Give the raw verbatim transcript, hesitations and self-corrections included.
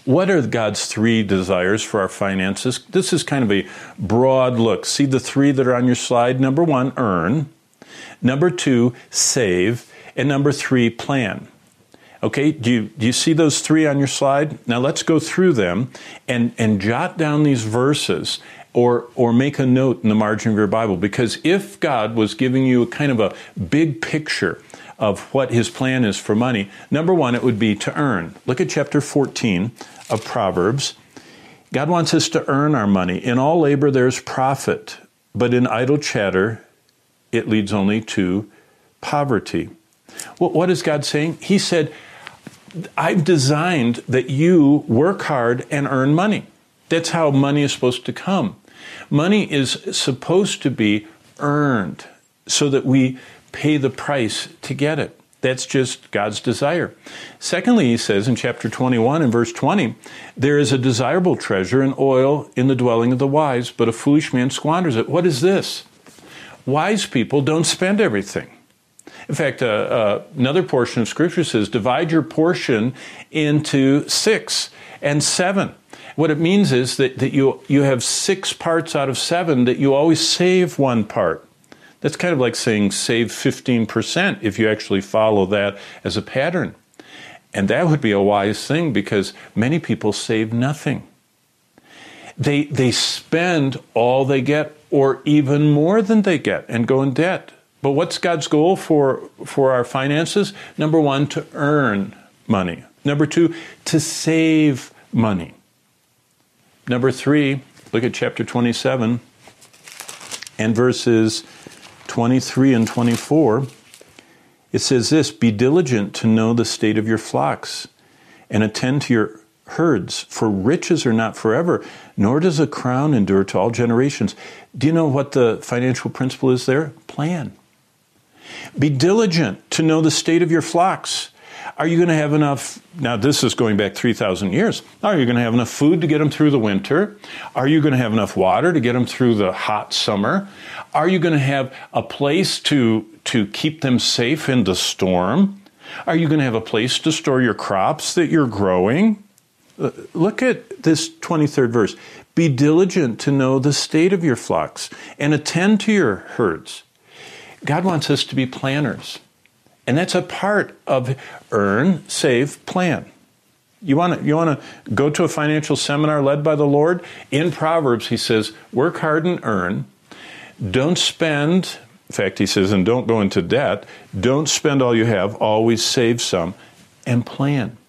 What are God's three desires for our finances? This is kind of a broad look. See the three that are on your slide? Number one, earn. Number two, save. And number three, plan. Okay, do you, do you see those three on your slide? Now let's go through them and, and jot down these verses or, or make a note in the margin of your Bible. Because if God was giving you a kind of a big picture of what his plan is for money, number one, it would be to earn. Look at chapter fourteen of Proverbs. God wants us to earn our money. In all labor there's profit, but in idle chatter it leads only to poverty. Well, what is God saying? He said, I've designed that you work hard and earn money. That's how money is supposed to come. Money is supposed to be earned so that we pay the price to get it. That's just God's desire. Secondly, he says in chapter twenty-one and verse twenty, there is a desirable treasure in oil in the dwelling of the wise, but a foolish man squanders it. What is this? Wise people don't spend everything. In fact, uh, uh, another portion of Scripture says, divide your portion into six and seven. What it means is that, that you, you have six parts out of seven, that you always save one part. That's kind of like saying save fifteen percent if you actually follow that as a pattern. And that would be a wise thing because many people save nothing. They, they spend all they get or even more than they get and go in debt. But what's God's goal for, for our finances? Number one, to earn money. Number two, to save money. Number three, look at chapter twenty-seven and verses twenty-three and twenty-four. It says this, be diligent to know the state of your flocks and attend to your herds, for riches are not forever, nor does a crown endure to all generations. Do you know what the financial principle is there? Plan. Be diligent to know the state of your flocks. Are you going to have enough? Now, this is going back three thousand years. Are you going to have enough food to get them through the winter? Are you going to have enough water to get them through the hot summer? Are you going to have a place to, to keep them safe in the storm? Are you going to have a place to store your crops that you're growing? Uh, look at this twenty-third verse. Be diligent to know the state of your flocks and attend to your herds. God wants us to be planners. And that's a part of earn, save, plan. You want to you want to go to a financial seminar led by the Lord? In Proverbs, he says, work hard and earn. Don't spend, in fact, he says, and don't go into debt. Don't spend all you have. Always save some and plan.